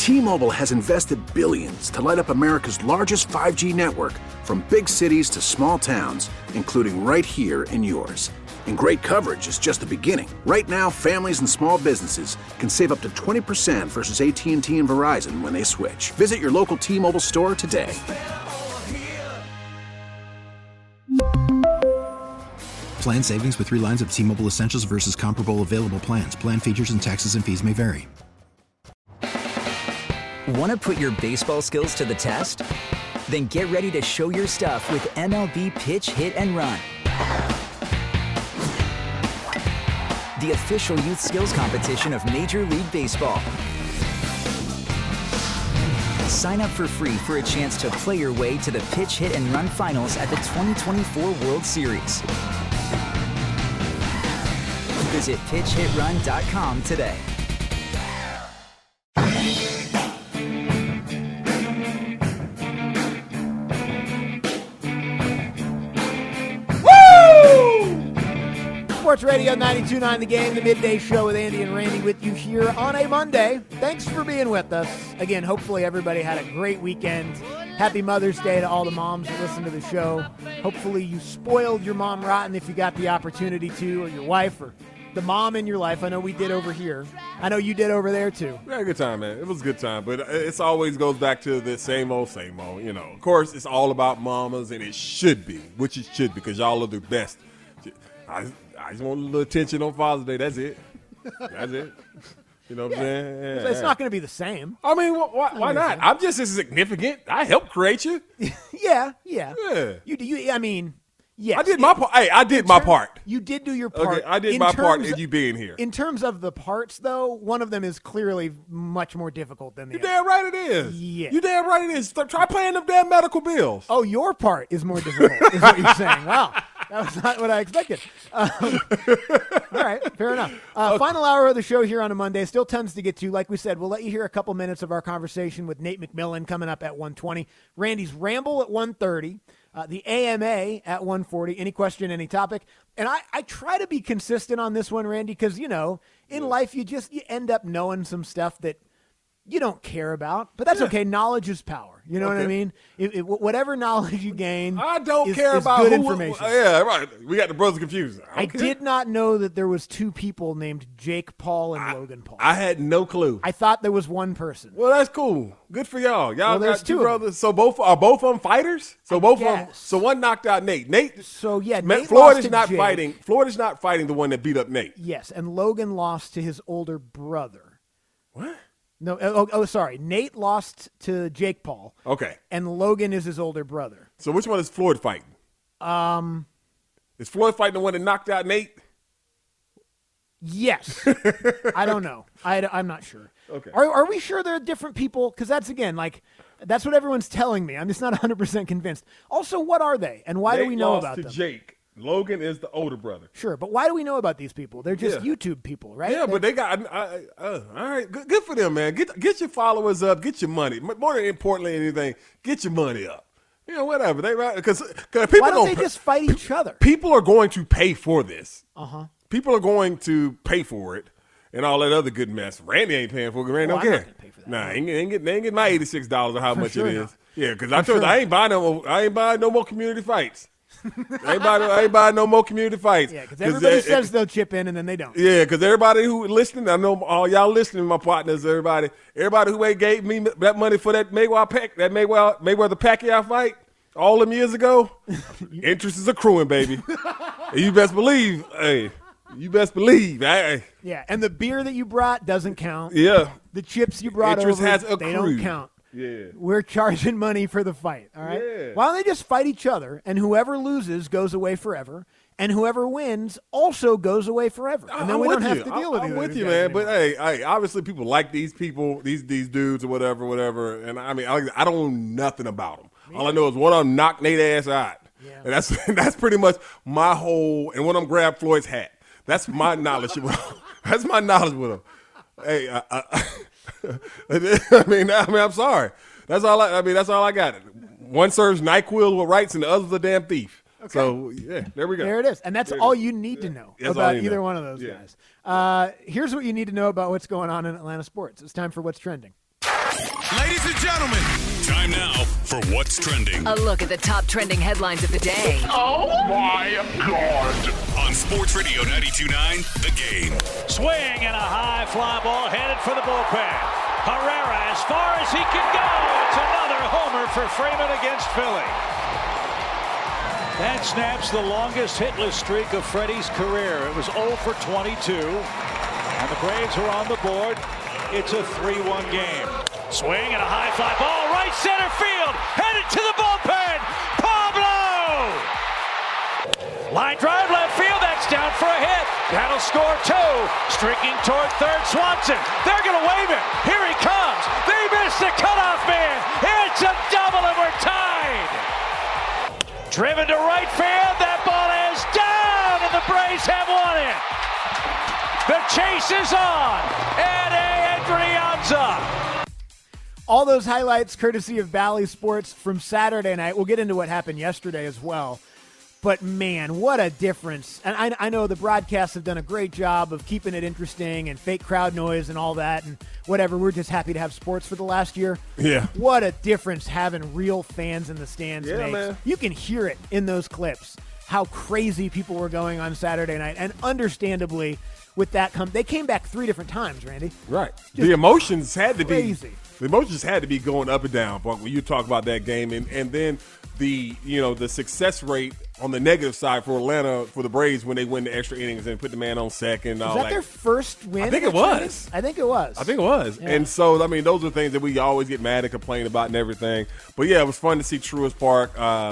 T-Mobile has invested billions to light up America's largest 5G network, from big cities to small towns, including right here in yours. And great coverage is just the beginning. Right now, families and small businesses can save up to 20% versus AT&T and Verizon when they switch. Visit your local T-Mobile store today. Plan savings with 3 lines of T-Mobile Essentials versus comparable available plans. Plan features and taxes and fees may vary. Want to put your baseball skills to the test? Then get ready to show your stuff with MLB Pitch, Hit, and Run. The official youth skills competition of Major League Baseball. Sign up for free for a chance to play your way to the Pitch, Hit, and Run finals at the 2024 World Series. Visit pitchhitrun.com today. Sports Radio 92.9 The Game, the midday show with Andy and Randy with you here on a Monday. Thanks for being with us. Again, hopefully everybody had a great weekend. Happy Mother's Day to all the moms that listen to the show. Hopefully you spoiled your mom rotten if you got the opportunity to, or your wife, or the mom in your life. I know we did over here. I know you did over there too. We had a good time, man. It was a good time, but it always goes back to the same old, you know. Of course, it's all about mamas, and it should be, which it should, because y'all are the best. I just want a little attention on Father's Day. That's it. That's it. You know what I'm saying? Yeah, so it's not going to be the same. I mean, why not? I'm just as significant. I helped create you. Yeah. You. I mean, yes. I did my part. Hey, I did my part. You did do your part. Okay, I did my part in you being here. In terms of the parts, though, one of them is clearly much more difficult than the other. You damn right it is. Yeah. You damn right it is. Try paying them damn medical bills. Oh, your part is more difficult, is what you're saying. Wow. That was not what I expected. All right, fair enough. Final hour of the show here on a Monday. Still tons to get to. Like we said, we'll let you hear a couple minutes of our conversation with Nate McMillan coming up at 1:20. Randy's Ramble at 1:30. The AMA at 1:40. Any question, any topic. And I try to be consistent on this one, Randy, because, you know, in life you end up knowing some stuff that you don't care about. But that's okay. Knowledge is power. You know what I mean? Whatever knowledge you gain, I don't care about good information. Yeah, right. We got the brothers confused. I did not know that there was 2 people named Jake Paul and Logan Paul. I had no clue. I thought there was one person. Well, that's cool. Good for y'all. Y'all there's got 2 two brothers. So both of them fighters. So both of them. So one knocked out Nate. So yeah, Nate Florida's lost not to Jake. fighting. Florida's not fighting the one that beat up Nate. Yes, and Logan lost to his older brother. What? No, sorry. Nate lost to Jake Paul. Okay. And Logan is his older brother. So which one is Floyd fighting? Is Floyd fighting the one that knocked out Nate? Yes. I don't know. I'm not sure. Okay. Are we sure they're different people? Because that's, again, that's what everyone's telling me. I'm just not 100% convinced. Also, what are they? And why do we know about them? Nate lost to Jake. Logan is the older brother. Sure, but why do we know about these people? They're just YouTube people, right? Yeah, but they got all right. Good for them, man. Get your followers up. Get your money. More than importantly than anything, get your money up. You know, whatever they because people why don't they just fight each other? People are going to pay for this. People are going to pay for it and all that other good mess. Randy ain't paying for it. Randy don't care. I'm not gonna pay for that. Nah, ain't get my $86 or how much sure it is. not. Yeah, because I told you I ain't buying no more community fights. I ain't buying no more community fights. Yeah, because everybody says they'll chip in and then they don't. Yeah, because everybody who listening, I know all y'all listening, my partners, everybody who ain't gave me that money for that Mayweather Pacquiao fight all them years ago, interest is accruing, baby. And you best believe, hey. Yeah, and the beer that you brought doesn't count. Yeah. The chips you brought interest over, has accrued. They don't count. Yeah. We're charging money for the fight, all right? Yeah. Why don't they just fight each other, and whoever loses goes away forever, and whoever wins also goes away forever. And then we don't have to deal with it. I'm with you, man. But, hey, obviously people like these people, these dudes or whatever. And, I mean, I don't know nothing about them. All I know is one of them knocked Nate ass out. Yeah. And that's pretty much my whole – and one of them grabbed Floyd's hat. That's my knowledge with him. That's my knowledge with him. Hey, I mean, I'm sorry. That's all I got. One serves NyQuil with rights and the other's a damn thief. Okay. So, yeah, there we go. There it is. And that's all you need to know about either one of those guys. Here's what you need to know about what's going on in Atlanta sports. It's time for What's Trending. Ladies and gentlemen, time now for What's Trending. A look at the top trending headlines of the day. Oh, my God. On Sports Radio 92.9, The Game. Swing and a high fly ball headed for the bullpen. Herrera as far as he can go. It's another homer for Freeman against Philly. That snaps the longest hitless streak of Freddie's career. It was 0 for 22. And the Braves are on the board. It's a 3-1 game. Swing and a high fly ball, right center field, headed to the bullpen. Pablo! Line drive left field, that's down for a hit. That'll score 2. Streaking toward third, Swanson. They're going to wave him. Here he comes. They missed the cutoff man. It's a double and we're tied. Driven to right field, that ball is down and the Braves have won it. The chase is on. Eddie Adrianza. All those highlights courtesy of Bally Sports from Saturday night. We'll get into what happened yesterday as well. But, man, what a difference. And I know the broadcasts have done a great job of keeping it interesting and fake crowd noise and all that and whatever. We're just happy to have sports for the last year. Yeah. What a difference having real fans in the stands makes. Man. You can hear it in those clips, how crazy people were going on Saturday night. And understandably, with that they came back 3 different times, Randy. Right. The emotions had to crazy. The emotions had to be going up and down, Buck, when you talk about that game. And then the success rate on the negative side for Atlanta, for the Braves, when they win the extra innings and put the man on second and all that. Was that their first win? I think it was. I think it was. Yeah. And so, I mean, those are things that we always get mad and complain about and everything. But, yeah, it was fun to see Truist Park,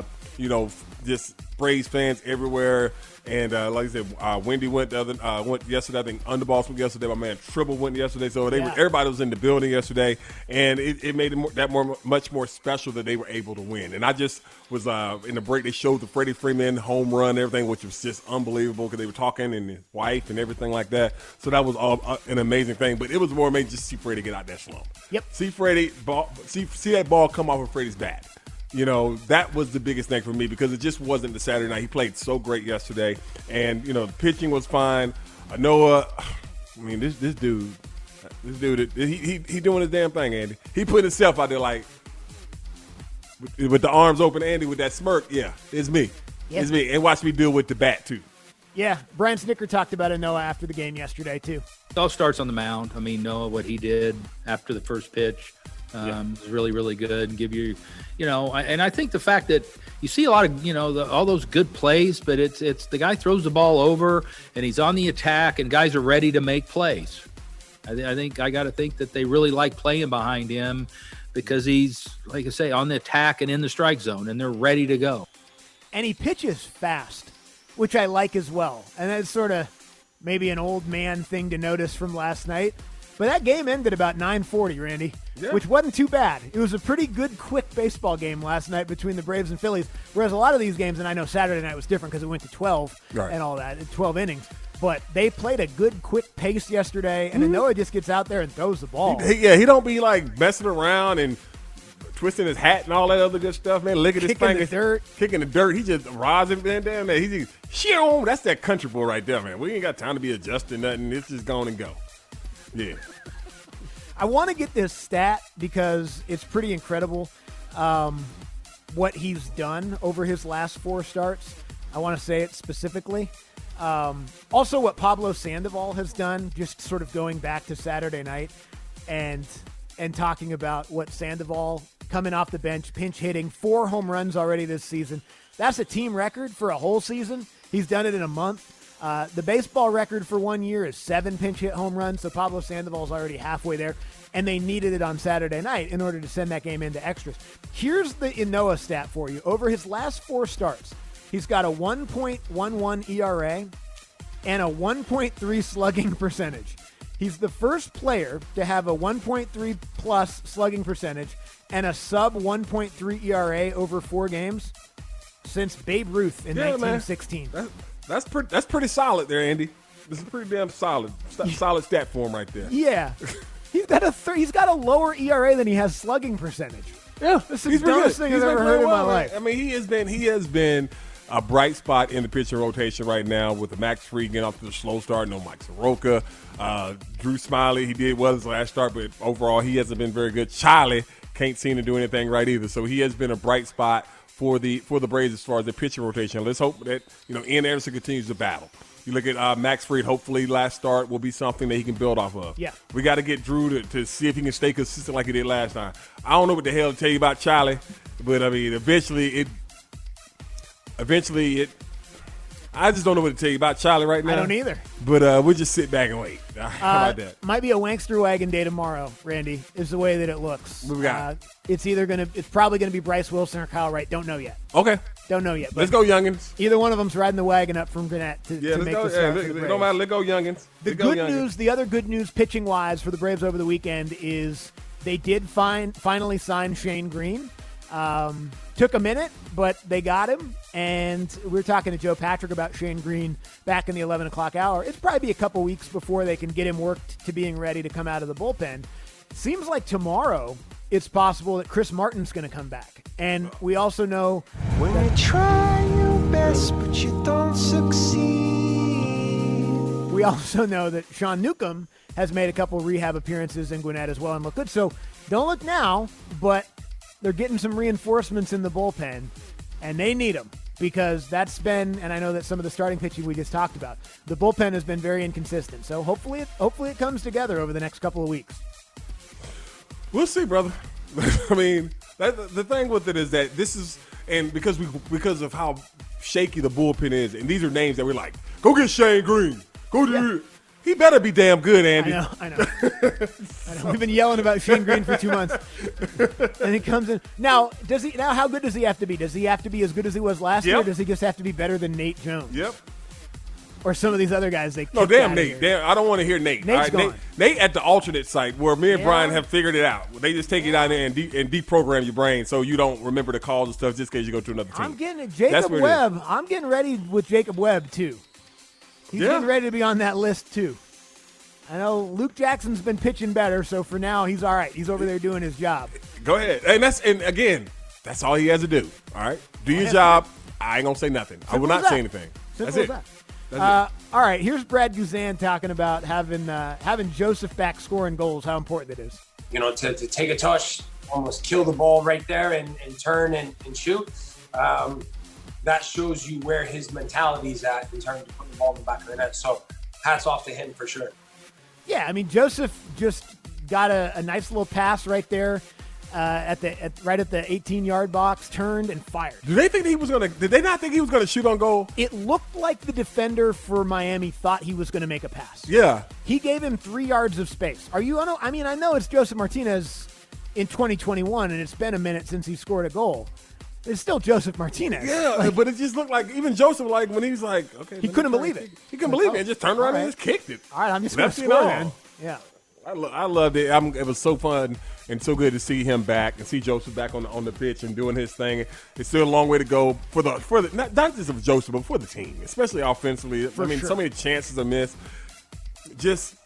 just Braves fans everywhere. And like I said, Wendy went yesterday. I think Underboss went yesterday. My man Tribble went yesterday. So everybody was in the building yesterday, and it made it much more special that they were able to win. And I just was in the break. They showed the Freddie Freeman home run, and everything, which was just unbelievable because they were talking and his wife and everything like that. So that was all an amazing thing. But it was more amazing just to see Freddie get out that slump. Yep. See Freddie see that ball come off of Freddie's bat. That was the biggest thing for me because it just wasn't the Saturday night. He played so great yesterday, and the pitching was fine. Noah, I mean, this dude, he doing his damn thing, Andy. He put himself out there like with the arms open, Andy, with that smirk. Yeah, it's me. Yeah. It's me. And watch me deal with the bat too. Yeah, Brian Snicker talked about it, Noah, after the game yesterday too. It all starts on the mound. I mean, Noah, what he did after the first pitch. Was really, really good and give you, and I think the fact that you see a lot of, all those good plays, but it's the guy throws the ball over and he's on the attack and guys are ready to make plays. I think I got to think that they really like playing behind him because he's, like I say, on the attack and in the strike zone and they're ready to go. And he pitches fast, which I like as well. And that's sort of maybe an old man thing to notice from last night. But that game ended about 9:40, Randy, which wasn't too bad. It was a pretty good, quick baseball game last night between the Braves and Phillies, whereas a lot of these games, and I know Saturday night was different because it went to 12 and all that, 12 innings, but they played a good, quick pace yesterday, and then Noah just gets out there and throws the ball. He don't be like messing around and twisting his hat and all that other good stuff, man. Licking his fingers, kicking the dirt. He just rising, man, down there. He's that's that country boy right there, man. We ain't got time to be adjusting nothing. It's just going and go. Yeah. I want to get this stat because it's pretty incredible what he's done over his last 4 starts. I want to say it specifically. Also what Pablo Sandoval has done, just sort of going back to Saturday night and talking about what Sandoval coming off the bench, pinch hitting, 4 home runs already this season. That's a team record for a whole season. He's done it in a month. The baseball record for 1 year is 7 pinch hit home runs, so Pablo Sandoval is already halfway there, and they needed it on Saturday night in order to send that game into extras. Here's the Noah stat for you. Over his last 4 starts, he's got a 1.11 ERA and a 1.3 slugging percentage. He's the first player to have a 1.3 plus slugging percentage and a sub 1.3 ERA over 4 games since Babe Ruth in 1916. That's pretty solid there, Andy. This is pretty damn solid stat for him right there. Yeah, he's got a lower ERA than he has slugging percentage. Yeah, this is the dumbest thing I've ever heard in my life. I mean, he has been a bright spot in the pitching rotation right now with the Max Fried getting off to the slow start. No Mike Soroka. Drew Smiley, he did well his last start, but overall he hasn't been very good. Charlie can't seem to do anything right either. So he has been a bright spot for the Braves as far as the pitching rotation. Let's hope that, Ian Anderson continues to battle. You look at Max Fried, hopefully last start will be something that he can build off of. Yeah. We got to get Drew to see if he can stay consistent like he did last time. I don't know what the hell to tell you about Charlie, but, I mean, eventually it I just don't know what to tell you about Charlie right now. I don't either. But we'll just sit back and wait. How about that? Might be a Wankster wagon day tomorrow, Randy, is the way that it looks. What we got? It's probably going to be Bryce Wilson or Kyle Wright. Don't know yet. Okay. Don't know yet. Let's go, youngins. Either one of them's riding the wagon up from Gwinnett to make the start. It don't matter. Let's go, youngins. The other good news pitching-wise for the Braves over the weekend is they did finally sign Shane Green. Took a minute, but they got him. And we were talking to Joe Patrick about Shane Green back in the 11 o'clock hour. It's probably be a couple weeks before they can get him worked to being ready to come out of the bullpen. Seems like tomorrow it's possible that Chris Martin's going to come back. And we also know when you try your best but you don't succeed. We also know that Sean Newcomb has made a couple rehab appearances in Gwinnett as well and look good. So don't look now, but they're getting some reinforcements in the bullpen, and they need them because that's been, and I know that some of the starting pitching we just talked about, the bullpen has been very inconsistent. So hopefully it comes together over the next couple of weeks. We'll see, brother. I mean, the thing with it is that this is, and because of how shaky the bullpen is, and these are names that we're like, go get Shane Green, go do it. He better be damn good, Andy. I know. We've been yelling about Shane Green for 2 months, and he comes in now. How good does he have to be? Does he have to be as good as he was last year? Or does he just have to be better than Nate Jones? Yep. Or some of these other guys they No, damn Nate. Damn, I don't want to hear Nate. Nate's gone. Nate at the alternate site where me and Brian have figured it out. They just take you down there and deprogram your brain so you don't remember the calls and stuff just in case you go to another team. I'm getting it. Jacob Webb. I'm getting ready with Jacob Webb too. He's getting ready to be on that list too. I know Luke Jackson's been pitching better, so for now he's all right. He's over there doing his job. Go ahead. And again, that's all he has to do. All right? Do your job. I ain't going to say nothing. I will not say anything. That's it. All right, here's Brad Guzan talking about having Joseph back scoring goals, how important it is. To take a touch, almost kill the ball right there and turn and shoot. That shows you where his mentality's at in terms of putting the ball in the back of the net. So hats off to him for sure. Yeah, I mean, Joseph just got a nice little pass right there right at the 18-yard box, turned and fired. Did they not think he was gonna shoot on goal? It looked like the defender for Miami thought he was gonna make a pass. Yeah. He gave him 3 yards of space. I know it's Joseph Martinez in 2021, and it's been a minute since he scored a goal. It's still Joseph Martinez. Yeah, but it just looked like even Joseph, like when he was like, okay. He couldn't believe it. He couldn't believe it. And just turned around and just kicked it. All right, I'm just going to score, man. Yeah. I loved it. It was so fun and so good to see him back and see Joseph back on the pitch and doing his thing. It's still a long way to go for the not just of Joseph, but for the team, especially offensively. So many chances are missed. Just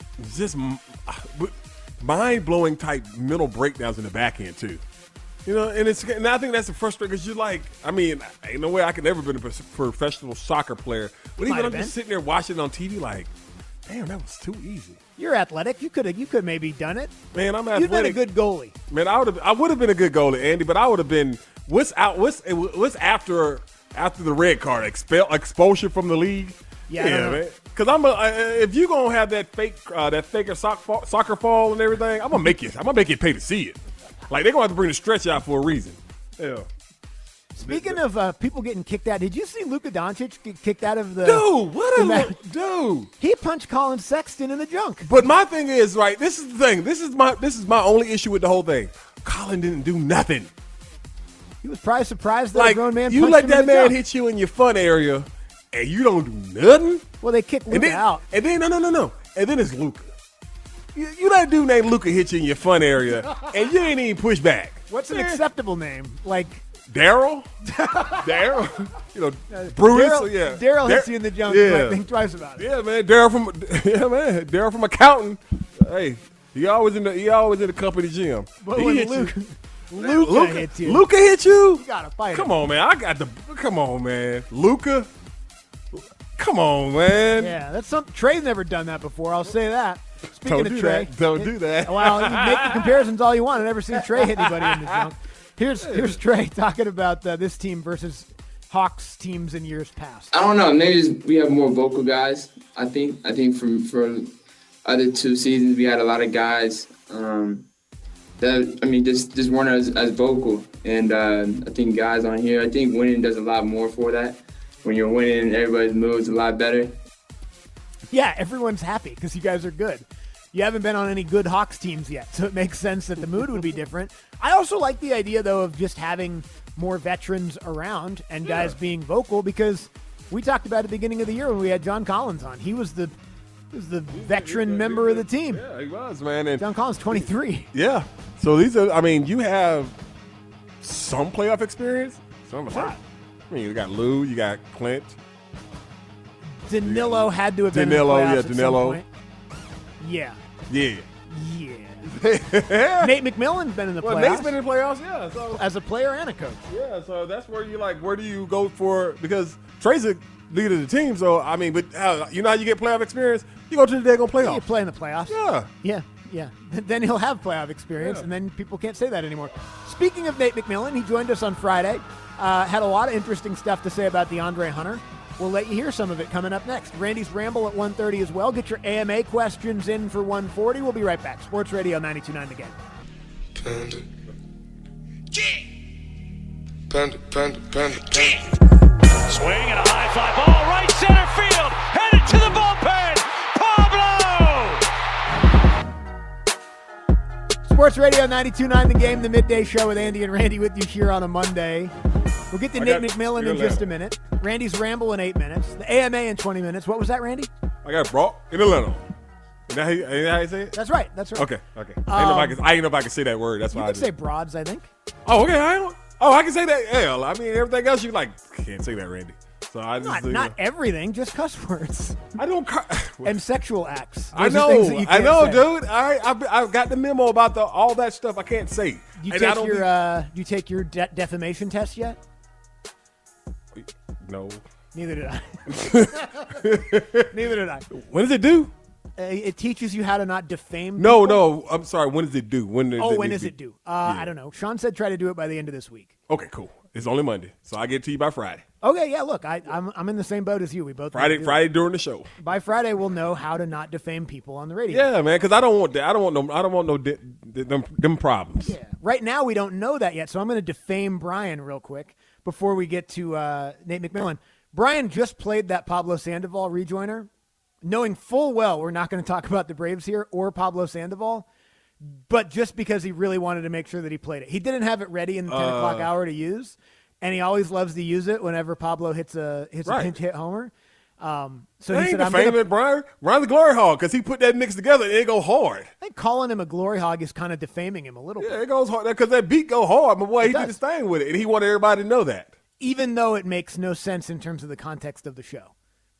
mind-blowing type mental breakdowns in the back end too. And I think that's the frustrating because you're like, ain't no way I could ever been a professional soccer player. But even I'm just sitting there watching it on TV like, damn, that was too easy. You're athletic. You could maybe done it. Man, I'm athletic. You've been a good goalie. Man, I would have been a good goalie, Andy, but I would have been what's after the red card expulsion from the league. Yeah, man. Because if you gonna have that faker soccer fall and everything, I'm gonna make you pay to see it. Like, they're going to have to bring the stretch out for a reason. Yeah. Speaking of people getting kicked out, did you see Luka Doncic get kicked out of the – Dude. He punched Colin Sexton in the junk. But my thing is, right, this is the thing. This is my only issue with the whole thing. Colin didn't do nothing. He was probably surprised that a grown man punched him in the junk. You let that man hit you in your fun area, and you don't do nothing? Well, they kicked Luka out. And then, no. And then it's Luka. You let a dude named Luka hit you in your fun area, and you ain't even push back. What's an acceptable name? Like Daryl? Bruce? Daryl hits you in the junk. You might think twice about it. Yeah, man. Daryl from accounting. Hey, he always in the company gym. But Luka hit you. Luka hit you? You gotta fight Come him. on, man. Come on, man. Luka? Come on, man. Yeah, that's something. Trey's never done that before. I'll say that. Speaking of Trey. Don't do that. Well, you make the comparisons all you want. I've never seen Trey hit anybody in the junk. Here's Trey talking about this team versus Hawks teams in years past. I don't know. Maybe we have more vocal guys. I think for other 2 seasons we had a lot of guys just weren't as vocal. And I think guys on here, I think winning does a lot more for that. When you're winning, everybody's mood's a lot better. Yeah, everyone's happy because you guys are good. You haven't been on any good Hawks teams yet, so it makes sense that the mood would be different. I also like the idea, though, of just having more veterans around and guys being vocal, because we talked about at the beginning of the year when we had John Collins on. He was the veteran member of the team. Yeah, he was, man. And John Collins, 23. Yeah. So these are, you have some playoff experience. Some of that. You got Lou, you got Clint. Danilo had to have been in the playoffs at some point. Yeah. Nate McMillan's been in the playoffs. Nate's been in the playoffs, yeah. So as a player and a coach. Yeah, so that's where where do you go for, because Trey's a leader of the team, so, but you know how you get playoff experience? You go to the daggone playoffs. Yeah, you play in the playoffs. Yeah. Then he'll have playoff experience, and then people can't say that anymore. Speaking of Nate McMillan, he joined us on Friday. Had a lot of interesting stuff to say about DeAndre Hunter. We'll let you hear some of it coming up next. Randy's Ramble at 1:30 as well. Get your AMA questions in for 1:40. We'll be right back. Sports Radio 92.9 The Game. Panda. Swing and a high fly ball, right center field, headed to the bullpen. Pablo! Sports Radio 92.9 The Game, the midday show with Andy and Randy with you here on a Monday. We'll get to Nate McMillan in just a minute. Randy's Ramble in 8 minutes. The AMA in 20 minutes. What was that, Randy? I got brought in Atlanta. Is that how you say it? That's right. Okay. I ain't know if I can say that word. That's why I can say broads, I think. Oh, okay. I can say that. Hell, everything else you can't say that, Randy. So I just not everything, just cuss words. I don't. And sexual acts. I know, dude. I've got the memo about all that stuff I can't say. You take your defamation test yet? No. Neither did I. Neither did I. When does it do? It teaches you how to not defame people. No. I'm sorry. When does it do? When does it due? I don't know. Sean said try to do it by the end of this week. Okay, cool. It's only Monday, so I get to you by Friday. Okay, yeah. Look, I'm in the same boat as you. We both Friday during the show. By Friday, we'll know how to not defame people on the radio. Yeah, man. Because I don't want that. I don't want them problems. Yeah. Right now, we don't know that yet, so I'm going to defame Brian real quick before we get to Nate McMillan. Brian just played that Pablo Sandoval rejoiner, knowing full well we're not going to talk about the Braves here or Pablo Sandoval, but just because he really wanted to make sure that he played it. He didn't have it ready in the 10 o'clock hour to use, and he always loves to use it whenever Pablo hits a pinch hit homer. So he said, "I'm famous Brian the Glory Hog, because he put that mix together and it go hard." I think calling him a Glory Hog is kind of defaming him a little bit. Yeah, it goes hard because that beat go hard. My boy, he did his thing with it, and he wanted everybody to know that. Even though it makes no sense in terms of the context of the show.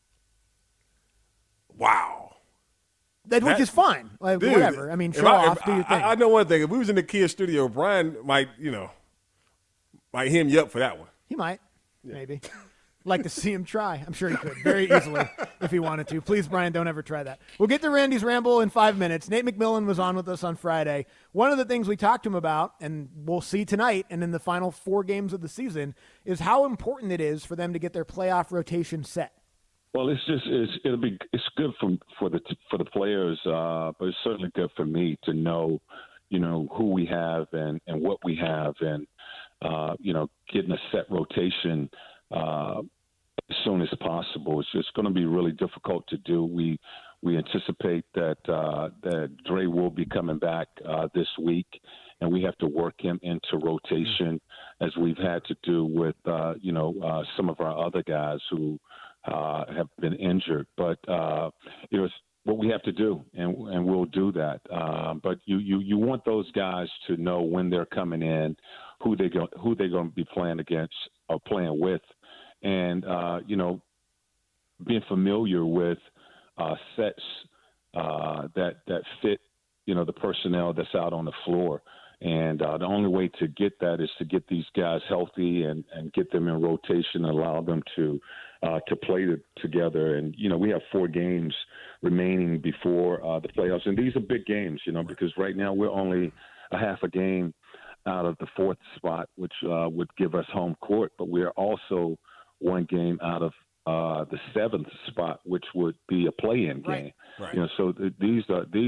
Wow. Which is fine. Dude, whatever. Show off, do your thing. I know one thing. If we was in the Kia studio, Brian might hem you up for that one. He might. Yeah. Maybe. Like to see him try. I'm sure he could very easily if he wanted to. Please, Brian, don't ever try that. We'll get to Randy's Ramble in 5 minutes. Nate McMillan was on with us on Friday. One of the things we talked to him about, and we'll see tonight and in the final 4 games of the season, is how important it is for them to get their playoff rotation set. Well, it's good for the players, but it's certainly good for me to know, who we have and what we have, and getting a set rotation as soon as possible. It's just going to be really difficult to do. We anticipate that Dre will be coming back this week, and we have to work him into rotation as we've had to do with some of our other guys who have been injured. But it's what we have to do, and we'll do that. But you want those guys to know when they're coming in, who they're going to be playing against or playing with. And, being familiar with sets that fit, the personnel that's out on the floor And the only way to get that is to get these guys healthy and get them in rotation, allow them to play together. And, we have 4 games remaining before the playoffs. And these are big games, because right now we're only a half a game out of the 4th spot, which would give us home court. But we're also 1 game out of the 7th spot, which would be a play-in game. Right. So these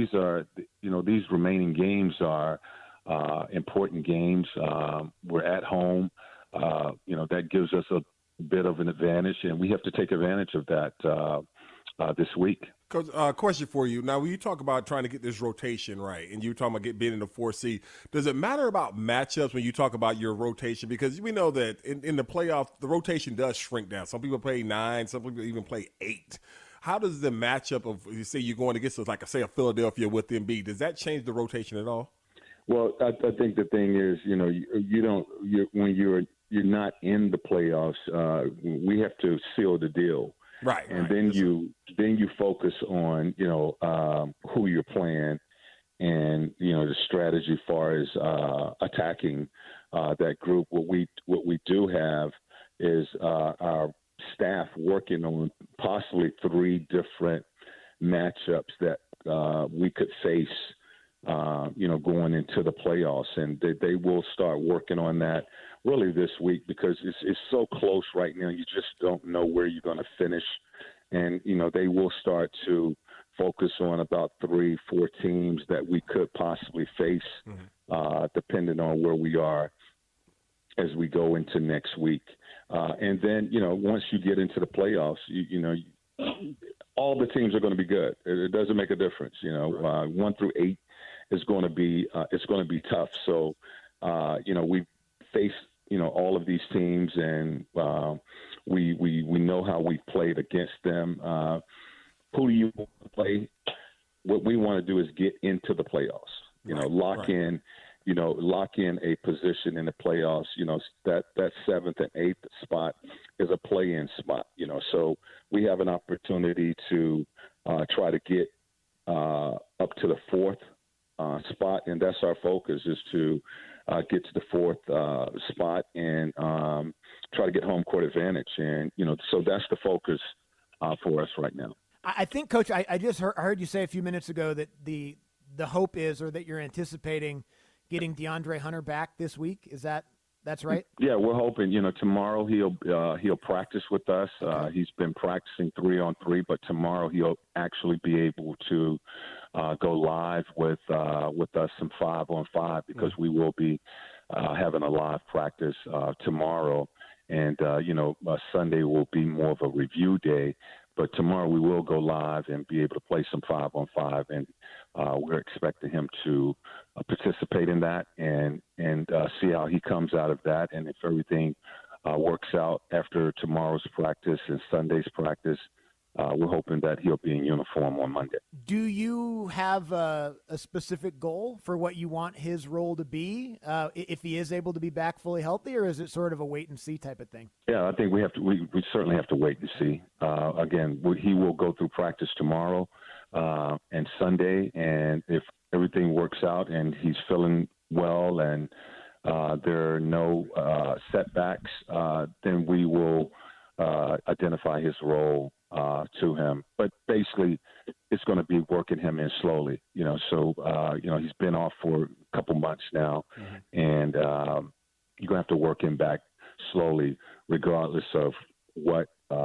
remaining games are important games. We're at home. That gives us a bit of an advantage, and we have to take advantage of that this week. Coach, question for you. Now, when you talk about trying to get this rotation right, and you're talking about being in the 4th seed, does it matter about matchups when you talk about your rotation? Because we know that in the playoff, the rotation does shrink down. Some people play 9, some people even play 8. How does the matchup of, you say you're going against, like, say, a Philadelphia with Embiid, does that change the rotation at all? Well, I think the thing is, when you're not in the playoffs, we have to seal the deal. Right. And then you focus on, who you're playing and, the strategy as far as attacking that group. What we do have is our staff working on possibly 3 different matchups that we could face, going into the playoffs. And they will start working on that really this week, because it's so close right now. You just don't know where you're going to finish. And, they will start to focus on about 3-4 teams that we could possibly face, depending on where we are as we go into next week. And then, once you get into the playoffs, all the teams are going to be good. It doesn't make a difference. 1 through 8 is going to be tough. So, we face all of these teams, and we know how we played against them. Who do you want to play? What we want to do is get into the playoffs. Lock in a position in the playoffs. That 7th and 8th spot is a play-in spot. So we have an opportunity to try to get up to the 4th spot, and that's our focus, is to get to the 4th spot and try to get home court advantage. And, so that's the focus for us right now. I think, Coach, I just heard you say a few minutes ago that the hope is, or that you're anticipating getting DeAndre Hunter back this week. That's right? Yeah, we're hoping, tomorrow he'll practice with us. He's been practicing 3-on-3, but tomorrow he'll actually be able to go live with us some 5-on-5, because we will be having a live practice tomorrow. And, Sunday will be more of a review day. But tomorrow we will go live and be able to play some 5-on-5. And we're expecting him to participate in that and see how he comes out of that. And if everything works out after tomorrow's practice and Sunday's practice, we're hoping that he'll be in uniform on Monday. Do you have a specific goal for what you want his role to be if he is able to be back fully healthy, or is it sort of a wait and see type of thing? Yeah, I think we certainly have to wait and see. Again, he will go through practice tomorrow and Sunday, and if everything works out and he's feeling well and there are no setbacks, then we will identify his role to him. But basically, it's going to be working him in slowly, So, he's been off for a couple months now, and you're going to have to work him back slowly, regardless of what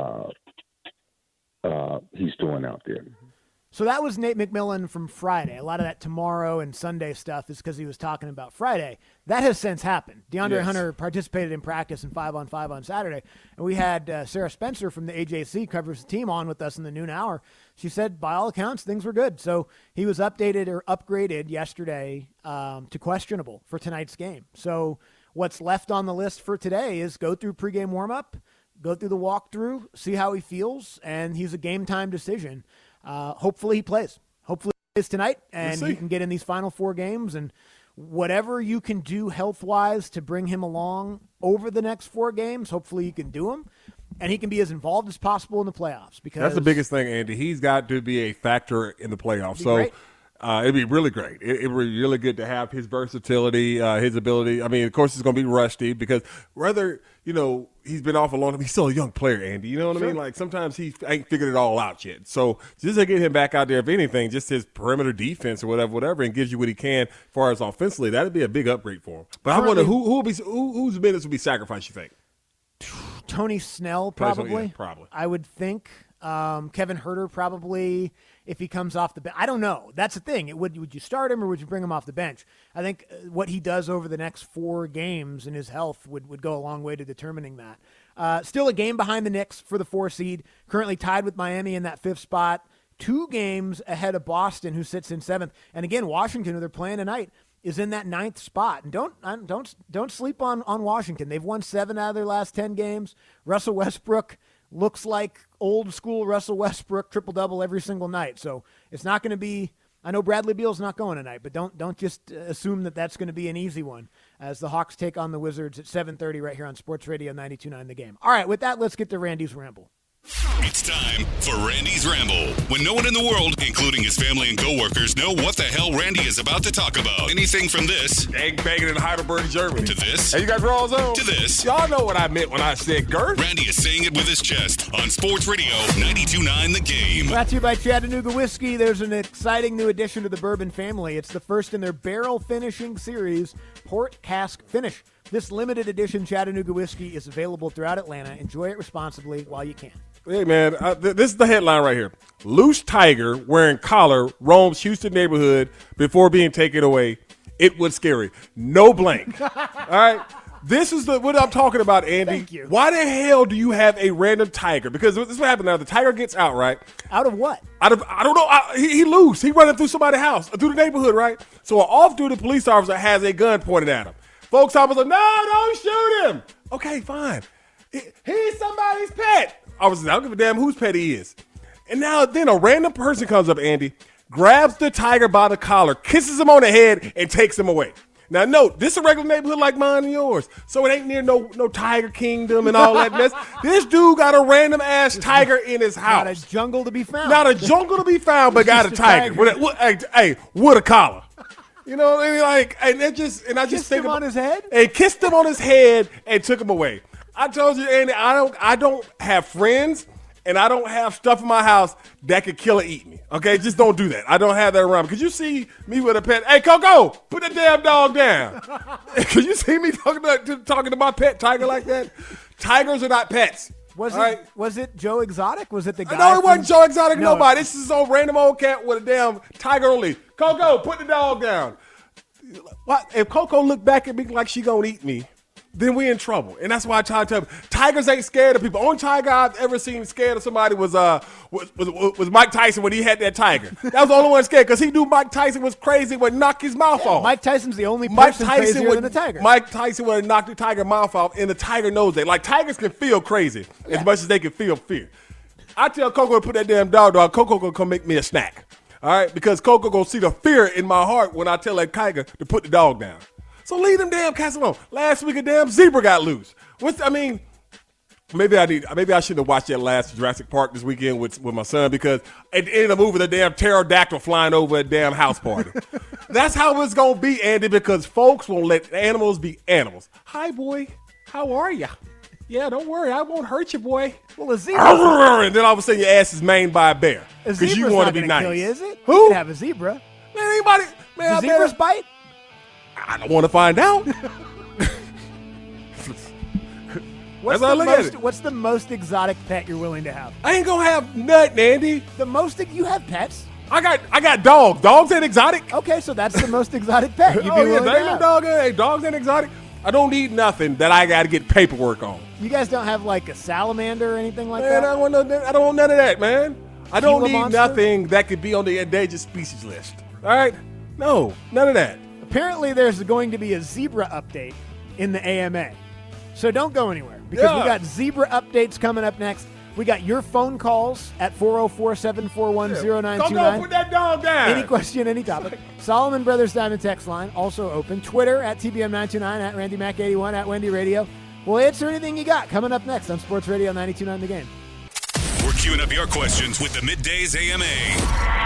he's doing out there. So that was Nate McMillan from Friday. A lot of that tomorrow and Sunday stuff is because he was talking about Friday. That has since happened. DeAndre Hunter participated in practice in 5-on-5 on Saturday. And we had Sarah Spencer from the AJC, covers the team, on with us in the noon hour. She said, by all accounts, things were good. So he was upgraded yesterday to questionable for tonight's game. So what's left on the list for today is go through pregame warmup, go through the walkthrough, see how he feels, and he's a game-time decision. Hopefully he plays. Hopefully he plays tonight, and he can get in these final 4 games. And whatever you can do health-wise to bring him along over the next 4 games, hopefully you can do them, and he can be as involved as possible in the playoffs. Because that's the biggest thing, Andy. He's got to be a factor in the playoffs. So, great. It'd be really great. It'd be really good to have his versatility, his ability. I mean, of course, it's going to be rusty because whether, he's been off a long time, he's still a young player, Andy. You know what I mean? Like, sometimes he ain't figured it all out yet. So just to get him back out there, if anything, just his perimeter defense or whatever, and gives you what he can as far as offensively, that'd be a big upgrade for him. But I wonder whose minutes will be sacrificed, you think? Tony Snell, probably. Yeah, probably. I would think. Kevin Huerter probably, if he comes off the bench. I don't know. That's the thing. Would you start him or would you bring him off the bench? I think what he does over the next 4 games and his health would go a long way to determining that. Still a game behind the Knicks for the 4 seed, currently tied with Miami in that 5th spot, 2 games ahead of Boston, who sits in 7th. And again, Washington, who they're playing tonight, is in that 9th spot. And don't sleep on Washington. They've won 7 out of their last 10 games. Russell Westbrook looks like old school Russell Westbrook, triple-double every single night. So it's not going to be – I know Bradley Beal's not going tonight, but don't just assume that that's going to be an easy one as the Hawks take on the Wizards at 7:30 right here on Sports Radio 92.9 The Game. All right, with that, let's get to Randy's Ramble. It's time for Randy's Ramble. When no one in the world, including his family and coworkers, know what the hell Randy is about to talk about. Anything from this. Egg banging in Heidelberg, Germany. To this. Hey, you got draws on? To this. Y'all know what I meant when I said girth. Randy is saying it with his chest on Sports Radio 92.9 The Game. Brought to you by Chattanooga Whiskey. There's an exciting new addition to the bourbon family. It's the first in their barrel finishing series, Port Cask Finish. This limited edition Chattanooga Whiskey is available throughout Atlanta. Enjoy it responsibly while you can. Hey, man, this is the headline right here. Loose tiger wearing collar roams Houston neighborhood before being taken away. It was scary. No blank. All right? This is what I'm talking about, Andy. Thank you. Why the hell do you have a random tiger? Because this is what happened now. The tiger gets out, right? Out of what? I don't know. He loose. He running through somebody's house, through the neighborhood, right? So an off-duty police officer has a gun pointed at him. Folks officer, no, don't shoot him. Okay, fine. He's somebody's pet. Officer, I don't give a damn whose pet he is. And now then a random person comes up, Andy, grabs the tiger by the collar, kisses him on the head, and takes him away. Now, note, this is a regular neighborhood like mine and yours, so it ain't near no Tiger Kingdom and all that mess. This dude got a random-ass tiger in his house. Not a jungle to be found. Not a jungle to be found, but got a tiger. With a collar. You know what I mean? Like, and I just kissed think him on his head? And kissed him on his head and took him away. I told you, Andy, I don't have friends and I don't have stuff in my house that could kill or eat me. Okay, just don't do that. I don't have that around. Could you see me with a pet? Hey, Coco, put that damn dog down. Could you see me talking to my pet tiger like that? Tigers are not pets. Was it Joe Exotic? Was it the guy? No, it wasn't Joe Exotic. No. Nobody. This is some random old cat with a damn tiger on leash. Coco, put the dog down. What if Coco looked back at me like she gonna eat me? Then we in trouble, and that's why I try to tell you, tigers ain't scared of people. Only tiger I've ever seen scared of somebody was Mike Tyson when he had that tiger. That was the only one scared because he knew Mike Tyson was crazy, would knock his mouth off. Mike Tyson's the only person crazier than the tiger. Mike Tyson would have knocked the tiger mouth off, and the tiger knows that. Like tigers can feel crazy as much as they can feel fear. I tell Coco to put that damn dog. Coco gonna come make me a snack. All right, because Coco gonna see the fear in my heart when I tell that tiger to put the dog down. So leave them damn cats alone. Last week a damn zebra got loose. Maybe I shouldn't have watched that last Jurassic Park this weekend with my son because at the end of the movie, the damn pterodactyl flying over a damn house party. That's how it's going to be, Andy, because folks won't let animals be animals. Hi, boy. How are you? Yeah, don't worry. I won't hurt you, boy. Well, a zebra. And then all of a sudden your ass is mained by a bear because you want to be nice. Kill you, is it? Who? You can have a zebra. Man, anybody? Man, do zebras bite? I don't want to find out. What's the most exotic pet you're willing to have? I ain't gonna have nothing, Andy. You have pets? I got dogs. Dogs ain't exotic. Okay, so that's the most exotic pet. Dogs ain't exotic. I don't need nothing that I got to get paperwork on. You guys don't have like a salamander or anything like that? I don't want none of that, man. I don't need monster? nothing that could be on the endangered species list. All right? No, none of that. Apparently, there's going to be a zebra update in the AMA. So don't go anywhere because we got zebra updates coming up next. We got your phone calls at 404-741-0929. Go put that dog down. Any question, any topic. Solomon Brothers Diamond text line also open. Twitter at TBM929, at RandyMac81, at Wendy Radio. We'll answer anything you got coming up next on Sports Radio 92.9 The Game. We're queuing up your questions with the Middays AMA.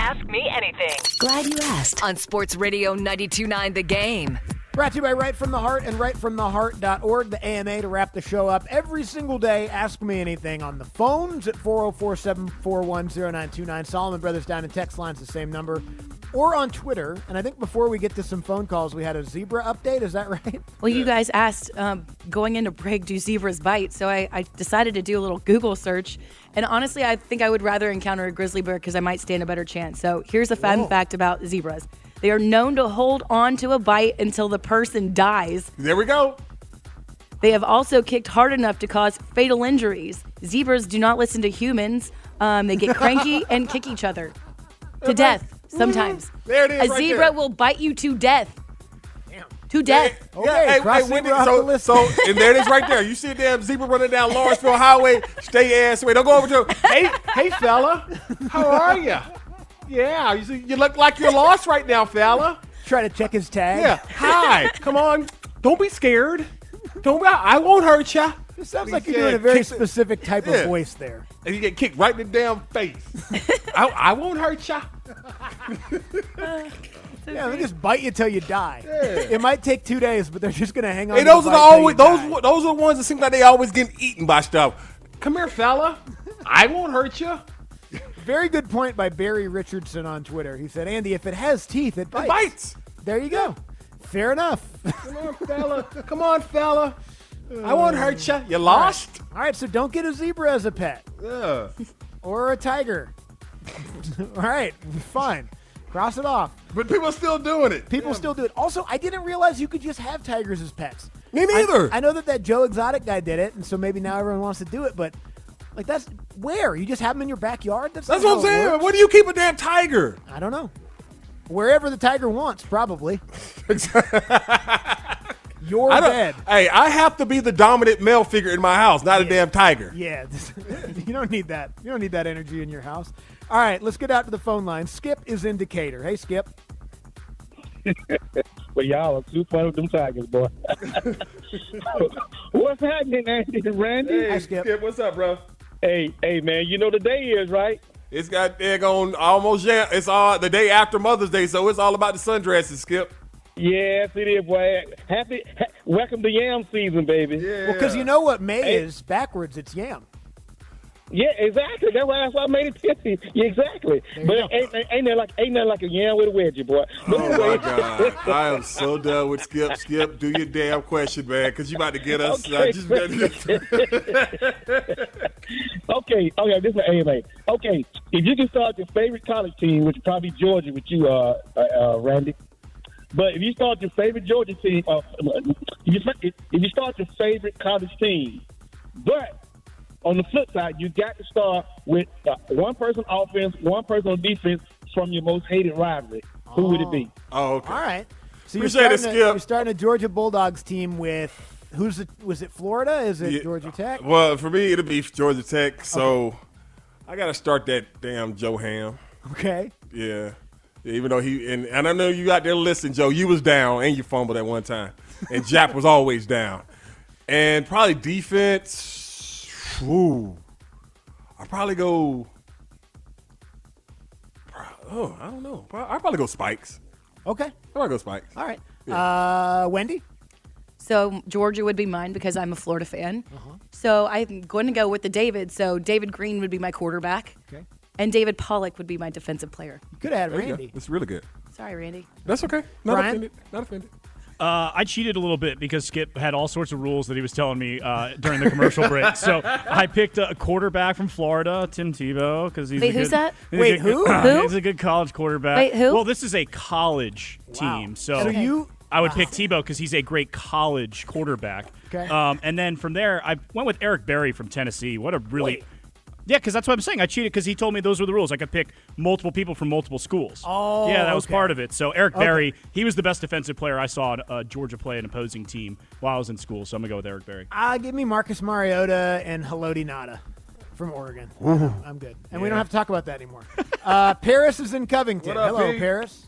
Ask Me Anything. Glad you asked. On Sports Radio 92.9 The Game. Brought to you by Right From the Heart and rightfromtheheart.org, the AMA, to wrap the show up every single day. Ask me anything on the phones at 404-741-0929. Solomon Brothers down in text lines, the same number. Or on Twitter. And I think before we get to some phone calls, we had a zebra update. Is that right? Well, you guys asked going into break, do zebras bite? So I decided to do a little Google search. And honestly, I think I would rather encounter a grizzly bear because I might stand a better chance. So here's a fun fact about zebras. They are known to hold on to a bite until the person dies. There we go. They have also kicked hard enough to cause fatal injuries. Zebras do not listen to humans. They get cranky and kick each other to death sometimes. There it is. A zebra will bite you to death. Damn. To death. Okay, Wendy, so and there it is right there. You see a damn zebra running down Lawrenceville Highway. Stay your ass away. Don't go over to him. Hey, fella. How are you? Yeah, you look like you're lost right now, fella. Try to check his tag. Yeah. Hi. Come on. Don't be scared. I won't hurt you. It sounds like you're doing a very specific type of voice there. And you get kicked right in the damn face. I won't hurt you. Yeah, they just bite you till you die. Yeah. It might take 2 days, but they're just gonna hang on. Hey, those are the ones that seem like they always getting eaten by stuff. Come here, fella. I won't hurt you. Very good point by Barry Richardson on Twitter. He said, Andy, if it has teeth, it bites. It bites. There you go. Fair enough. Come on, fella. I won't hurt you. You lost? All right, so don't get a zebra as a pet. Yeah. Or a tiger. All right, fine. Cross it off. But people are still doing it. People still do it. Also, I didn't realize you could just have tigers as pets. Me neither. I know that Joe Exotic guy did it, and so maybe now everyone wants to do it, but like that's where? You just have them in your backyard? That's what I'm saying. Where do you keep a damn tiger? I don't know. Wherever the tiger wants, probably. Your bed. Hey, I have to be the dominant male figure in my house, not a damn tiger. Yeah, you don't need that. You don't need that energy in your house. All right, let's get out to the phone line. Skip is in Decatur. Hey, Skip. Well, y'all are too fun with them tigers, boy. What's happening, Andy and Randy? Hey, Skip, what's up, bro? Hey, man, you know what the day is, right? It's got on almost. It's all the day after Mother's Day, so it's all about the sundresses, Skip. Yes, it is, boy. Welcome to yam season, baby. Yeah. Well, because you know what May is backwards, it's yam. Yeah, exactly. That's why I made it pithy. Yeah, exactly. But ain't nothing like a yam with a wedgie, boy. But anyway. My God, I am so done with Skip. Skip, do your damn question, man, because you about to get us. Okay, this is an AMA. Okay, if you can start your favorite college team, which is probably Georgia with you, Randy. But if you start your favorite Georgia team, if you start your favorite college team, but on the flip side, you got to start with one person offense, one person on defense from your most hated rivalry. Who would it be? Oh, okay. All right. So you're starting a Georgia Bulldogs team with was it Florida? Is it Georgia Tech? Well, for me, it'll be Georgia Tech. So I got to start that damn Joe Ham. Okay. Yeah. Even though and I know you out there listening, Joe, you was down and you fumbled at one time. And Jap was always down. And probably defense. Ooh, I'll probably go. Oh, I don't know. I'll probably go Spikes. Okay. I'll probably go Spikes. All right. Wendy? So Georgia would be mine because I'm a Florida fan. So I'm going to go with the David. So David Green would be my quarterback. Okay. And David Pollock would be my defensive player. Good at Randy. That's really good. Sorry, Randy. That's okay. Not offended. Not offended. I cheated a little bit because Skip had all sorts of rules that he was telling me during the commercial break. So I picked a quarterback from Florida, Tim Tebow, because he's who's that? Wait, who? He's a good college quarterback. Wait, who? Well, this is a college team, so I would pick Tebow because he's a great college quarterback. Okay. And then from there, I went with Eric Berry from Tennessee. What a really Yeah, because that's what I'm saying. I cheated because he told me those were the rules. I could pick multiple people from multiple schools. Oh, yeah, that was part of it. So Eric Berry, he was the best defensive player I saw in Georgia play an opposing team while I was in school. So I'm going to go with Eric Berry. Give me Marcus Mariota and Haloti Ngata from Oregon. I'm good. And we don't have to talk about that anymore. Paris is in Covington. What up, Hello, P? Paris.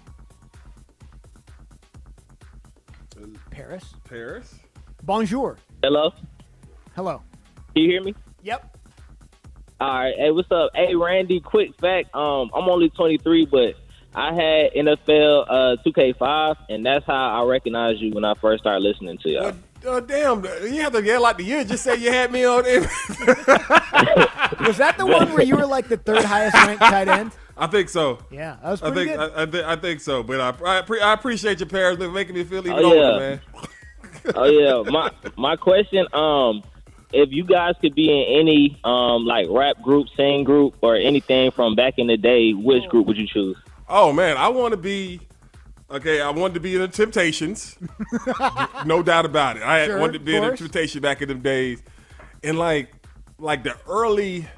Paris. Bonjour. Hello. Hello. Can you hear me? Yep. All right. Hey, what's up? Hey, Randy, quick fact. I'm only 23, but I had NFL 2K5, and that's how I recognized you when I first started listening to y'all. Damn, you have to get like the year. Just say you had me on there. Was that the one where you were like the third highest ranked tight end? I think so. Yeah, that was pretty good. I think so. But I appreciate your parents making me feel even Oh, older, yeah. man. Oh yeah, my question, if you guys could be in any like rap group, sing group, or anything from back in the day, which group would you choose? Oh man, I wanted to be in the Temptations. No doubt about it. I wanted to be in the Temptations back in them days. And like the early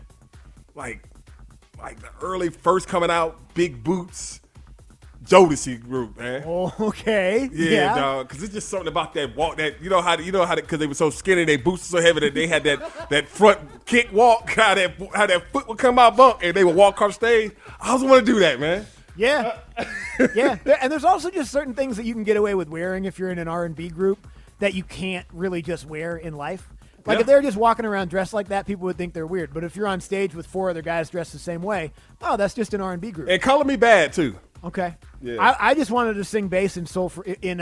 first coming out, Big Boots, Jodeci group, man. Oh, okay. Yeah, dog. Because it's just something about that walk. That you know how because they were so skinny, they boots so heavy that they had that front kick walk. How that foot would come out bump, and they would walk off stage. I also want to do that, man. Yeah, yeah. And there's also just certain things that you can get away with wearing if you're in an R&B group that you can't really just wear in life. Like if they're just walking around dressed like that, people would think they're weird. But if you're on stage with 4 other guys dressed the same way, oh, that's just an R&B group. And Color Me Bad too. Okay. Yeah. I just wanted to sing bass in Soul for in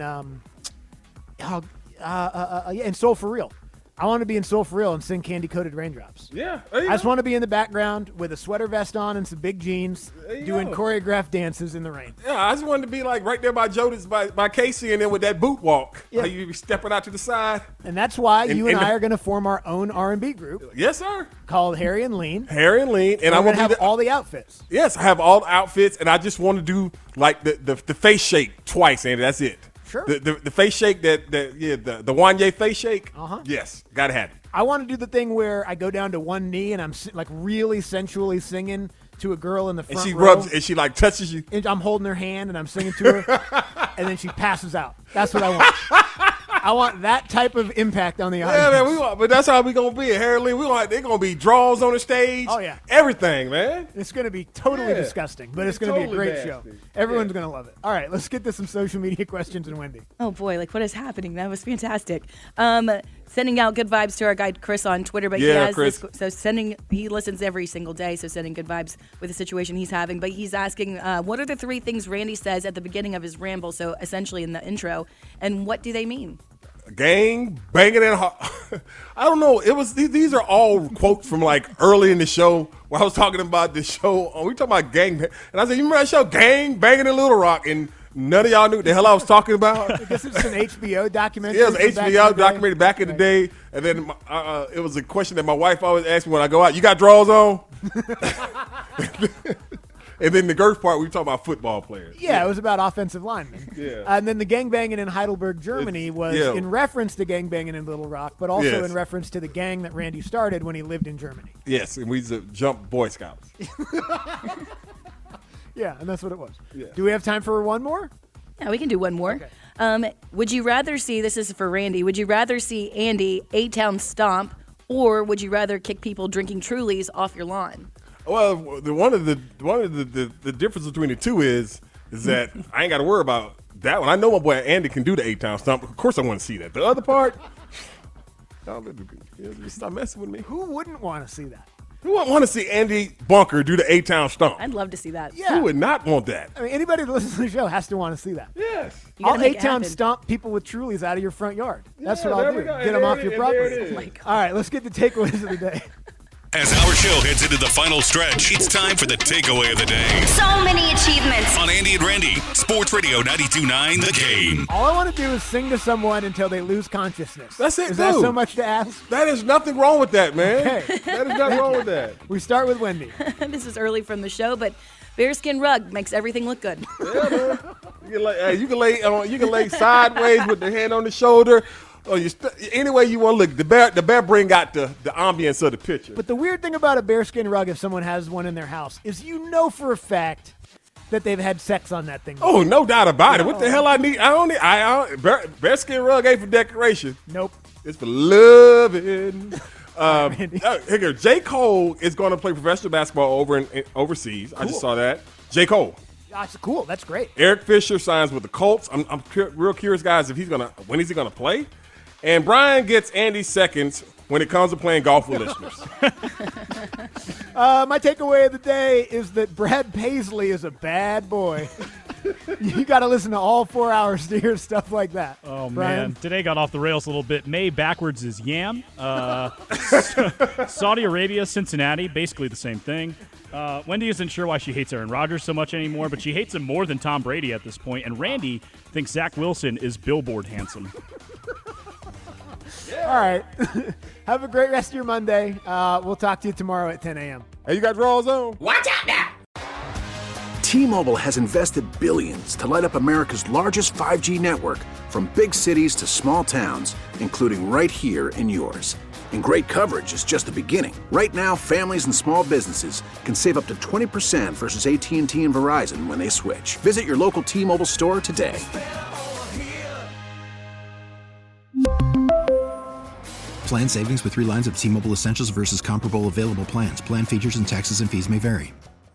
Soul for Real. I want to be in Soul for Real and sing Candy Coated Raindrops. Yeah. I just want to be in the background with a sweater vest on and some big jeans doing choreographed dances in the rain. Yeah, I just wanted to be like right there by Jodeci, by Casey, and then with that boot walk. Yeah. How you be stepping out to the side. And that's why you and I are going to form our own R&B group. Yes, sir. Called Harry and Lean. Harry and Lean. And I want want to have all the outfits. Yes, I have all the outfits, and I just want to do like the face shake twice, Andy. That's it. Sure. The face shake the Wanye face shake. Uh-huh. Yes, gotta have it. I want to do the thing where I go down to one knee and I'm like really sensually singing to a girl in the front and she row. rubs and she like touches you. And I'm holding her hand and I'm singing to her, and then she passes out. That's what I want. I want that type of impact on the audience. Yeah, man, but that's how we gonna be at Harry Lee. They're gonna be draws on the stage. Oh yeah, everything, man. It's gonna be totally disgusting, but it's gonna be a great show. Everyone's gonna love it. All right, let's get to some social media questions and Wendy. Oh boy, like what is happening? That was fantastic. Sending out good vibes to our guy Chris on Twitter, but he listens every single day, so sending good vibes with the situation he's having. But he's asking, what are the 3 things Randy says at the beginning of his ramble? So essentially in the intro, and what do they mean? Gang banging and I don't know. It was these are all quotes from like early in the show where I was talking about the show. We talking about gang, and I said, "You remember that show, Gang Banging in Little Rock?" And none of y'all knew what the hell I was talking about. This is an HBO documentary. Yeah, it was an HBO documentary back in the day. And then it was a question that my wife always asked me when I go out. You got drawers on? And then the girth part, we talk about football players. Yeah, it was about offensive linemen. Yeah. And then the gangbanging in Heidelberg, Germany was in reference to gangbanging in Little Rock, but also in reference to the gang that Randy started when he lived in Germany. Yes, and we used to jump Boy Scouts. Yeah, and that's what it was. Yeah. Do we have time for one more? Yeah, we can do one more. Okay. Would you rather see, this is for Randy, would you rather see Andy A-Town stomp, or would you rather kick people drinking Trulies off your lawn? Well, one of the difference between the two is that I ain't got to worry about that one. I know my boy Andy can do the 8-town stomp. Of course, I want to see that. The other part, stop messing with me. Who wouldn't want to see that? Who wouldn't want to see Andy Bunker do the 8-town stomp? I'd love to see that. Yeah. Who would not want that? I mean, anybody that listens to the show has to want to see that. Yes. I'll 8-town stomp people with Trulies out of your front yard. That's what I'll do. Get them off your property. All right, let's get the takeaways of the day. As our show heads into the final stretch, it's time for the takeaway of the day. So many achievements. On Andy and Randy, Sports Radio 92.9 The Game. All I want to do is sing to someone until they lose consciousness. That's it, Is that so much to ask? That is nothing wrong with that, man. Okay. That is nothing wrong with that. We start with Wendy. This is early from the show, but bearskin rug makes everything look good. Yeah, man. You can lay sideways with the hand on the shoulder. Or any way you want to look, the bear bring out the ambience of the picture. But the weird thing about a bearskin rug, if someone has one in their house, is you know for a fact that they've had sex on that thing. Oh, no doubt about it. What the hell I need? Bearskin rug ain't for decoration. Nope. It's for loving. Here, J. Cole is going to play professional basketball overseas. Cool. I just saw that. J. Cole. That's cool. That's great. Eric Fisher signs with the Colts. I'm real curious, guys, when is he going to play? And Brian gets Andy seconds when it comes to playing golf with listeners. My takeaway of the day is that Brad Paisley is a bad boy. You got to listen to all 4 hours to hear stuff like that. Oh, Brian? man. Today got off the rails a little bit. May backwards is yam. Saudi Arabia, Cincinnati, basically the same thing. Wendy isn't sure why she hates Aaron Rodgers so much anymore, but she hates him more than Tom Brady at this point. And Randy thinks Zach Wilson is Billboard handsome. All right. Have a great rest of your Monday. We'll talk to you tomorrow at 10 a.m. Hey, you got Draw Zone? Watch out now. T-Mobile has invested billions to light up America's largest 5G network, from big cities to small towns, including right here in yours. And great coverage is just the beginning. Right now, families and small businesses can save up to 20% versus AT&T and Verizon when they switch. Visit your local T-Mobile store today. Plan savings with 3 lines of T-Mobile Essentials versus comparable available plans. Plan features and taxes and fees may vary.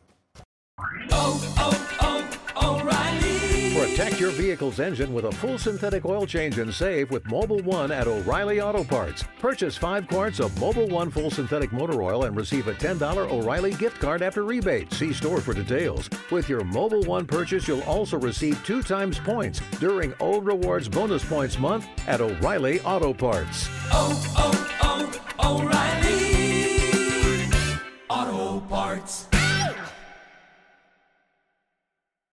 Protect your vehicle's engine with a full synthetic oil change and save with Mobil 1 at O'Reilly Auto Parts. Purchase 5 quarts of Mobil 1 full synthetic motor oil and receive a $10 O'Reilly gift card after rebate. See store for details. With your Mobil 1 purchase, you'll also receive 2 times points during O Rewards Bonus Points Month at O'Reilly Auto Parts. O'Reilly.